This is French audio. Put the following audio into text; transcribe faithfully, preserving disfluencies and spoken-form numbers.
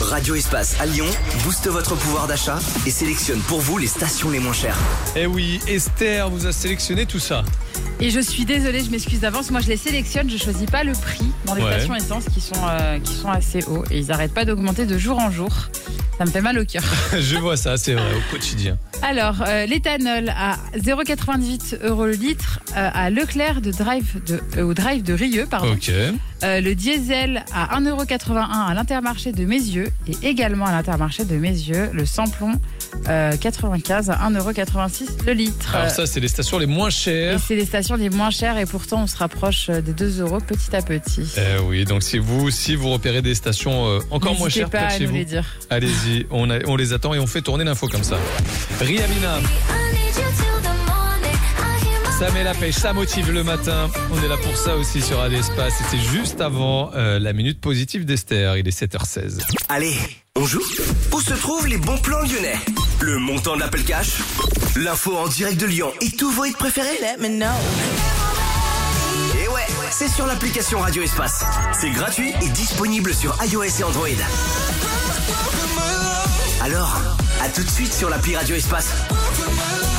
Radio Espace à Lyon booste votre pouvoir d'achat et sélectionne pour vous les stations les moins chères. Eh oui, Esther vous a sélectionné tout ça. Et je suis désolée, je m'excuse d'avance. Moi, je les sélectionne, je choisis pas le prix dans les Ouais. stations essence qui sont, euh, qui sont assez hauts. Et ils n'arrêtent pas d'augmenter de jour en jour. Ça me fait mal au cœur. Je vois ça, c'est vrai, au quotidien. Alors, euh, l'éthanol à zéro virgule quatre-vingt-dix euros le litre euh, à Leclerc de Drive de, euh, au Drive de Rieux. Pardon. Ok. Euh, le diesel à un euro quatre-vingt-un à l'Intermarché de Mézieux. Et également à l'Intermarché de Mézieux, le samplon euh, quatre-vingt-quinze à un euro quatre-vingt-six le litre. Alors ça, c'est les stations les moins Et chères. c'est les stations les moins chères et pourtant on se rapproche des deux euros petit à petit. Eh oui, donc si vous aussi vous repérez des stations euh, encore moins N'hésitez chères pas près de à chez nous vous, les dire. allez-y, on, a- on les attend et on fait tourner l'info comme ça. Rihanna, ça met la pêche, ça motive le matin. On est là pour ça aussi sur Radio Espace. Et c'est juste avant euh, la minute positive d'Esther. Il est sept heures seize. Allez, on joue? Où se trouvent les bons plans lyonnais? Le montant de l'Apple Cash? L'info en direct de Lyon et tous vos hits préférés? Let me know. Et ouais, c'est sur l'application Radio Espace. C'est gratuit et disponible sur iOS et Android. Alors, à tout de suite sur l'appli Radio Espace.